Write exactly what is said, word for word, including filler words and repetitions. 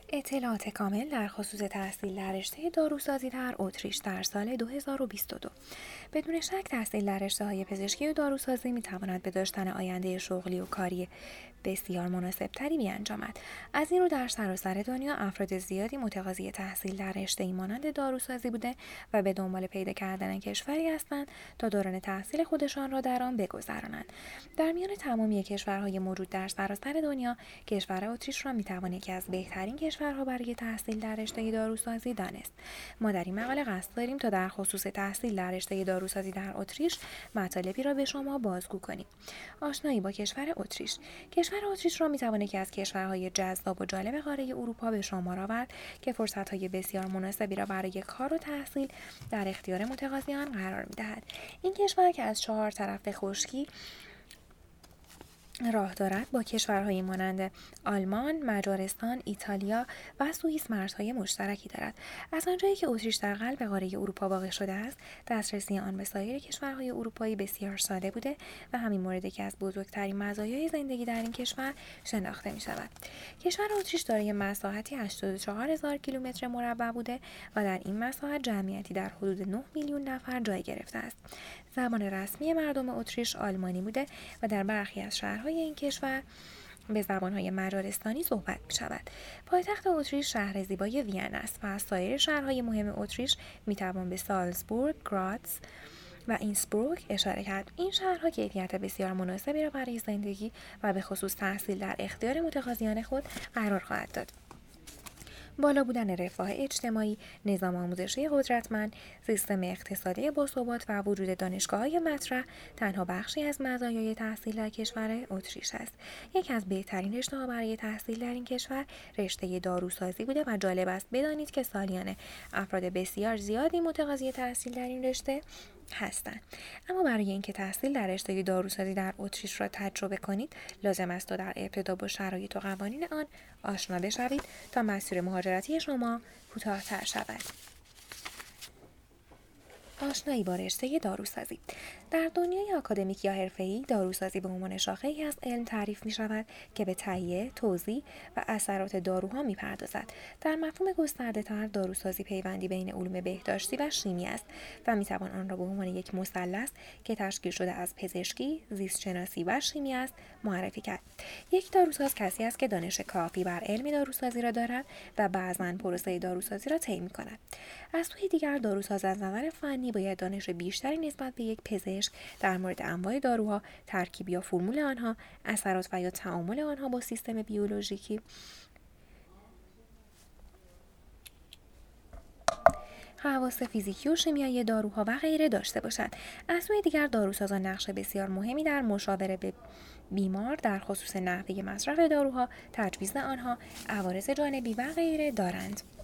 اطلاعات کامل در خصوص تحصیل در رشته داروسازی در اتریش در سال دو هزار و بیست و دو. بدون شک تحصیل در رشته‌های پزشکی و داروسازی می‌تواند به داشتن آینده شغلی و کاری بسیار مناسب‌تری بیانجامد. از این رو در سراسر دنیا افراد زیادی متقاضی تحصیل در رشته‌ای مانند داروسازی بوده و به دنبال پیدا کردن کشوری هستند تا دوران تحصیل خودشان را در آن بگذرانند. در میان تمامی کشورهای موجود در سراسر دنیا، کشور اتریش را می‌توان یکی از بهترین کشورها برای تحصیل در رشته داروسازی دانست. ما در این مقاله قصد داریم تا در خصوص تحصیل در رشته داروسازی در اتریش مطالبی را به شما بازگو کنیم. آشنایی با کشور اتریش. کشور اتریش را می‌توان یکی از کشورهای جذاب و جالب قاره اروپا به شمار آورد که فرصت‌های بسیار مناسبی را برای کار و تحصیل در اختیار متقاضیان قرار می‌دهد. این کشور که از چهار طرف خشکی راه دارد با کشورهای مانند آلمان، مجارستان، ایتالیا و سوئیس مرزهای مشترکی دارد. از آنجایی که اتریش در قلب قاره اروپا واقع شده است، دسترسی آن به سایر کشورهای اروپایی بسیار ساده بوده و همین مورد که از بزرگترین مزایای زندگی در این کشور شناخته می شود. کشور اتریش دارای مساحتی هشتاد و چهار هزار کیلومتر مربع بوده و در این مساحت جمعیتی در حدود نه میلیون نفر جای گرفته است. زبان رسمی مردم اتریش آلمانی بوده و در برخی از شهرهای این کشور به زبانهای مجارستانی صحبت می شود. پایتخت اتریش شهر زیبای وین است و از سایر شهرهای مهم اتریش می توان به سالزبورگ، گراتس و اینسبروک اشاره کرد. این شهرها کیفیت بسیار مناسبی را برای زندگی و به خصوص تحصیل در اختیار متقاضیان خود قرار خواهد داد. بالا بودن رفاه اجتماعی، نظام آموزشی قدرتمند، سیستم اقتصادی باثبات و وجود دانشگاه‌های مطرح تنها بخشی از مزایای تحصیل در کشور اتریش است. یکی از بهترین رشته‌ها برای تحصیل در این کشور رشته داروسازی بوده و جالب است بدانید که سالیانه افراد بسیار زیادی متقاضی تحصیل در این رشته هستند. اما برای اینکه تحصیل در رشته داروسازی در اتریش را تجربه کنید، لازم است تا در ابتدا با شرایط و قوانین آن آشنا بشوید تا مسیر مهاجرتی شما کوتاه‌تر شود. آشنایی با رشته داروسازی. در دنیای آکادمیک یا حرفه‌ای، داروسازی به عنوان شاخه‌ای از علم تعریف می‌شود که به تهیه، توزیع و اثرات داروها می‌پردازد. در مفهوم گسترده‌تر، داروسازی پیوندی بین علوم بهداشتی و شیمی است و می‌توان آن را به عنوان یک مثلث که تشکیل شده از پزشکی، زیست‌شناسی و شیمی است معرفی کرد. یک داروساز کسی است که دانش کافی بر علم داروسازی را دارد و بعضاً پروسه داروسازی را طی می‌کند. از سوی دیگر، داروساز از نظر فنی باید دانش بیشتری نسبت به یک پزشک در مورد انواع داروها، ترکیب یا فرمول آنها، اثرات و یا تعامل آنها با سیستم بیولوژیکی، خواص فیزیکی و شیمیایی داروها و غیره داشته باشد. از سوی دیگر، داروسازان نقش بسیار مهمی در مشاوره به بیمار در خصوص نحوه مصرف داروها، تجویز آنها، عوارض جانبی و غیره دارند.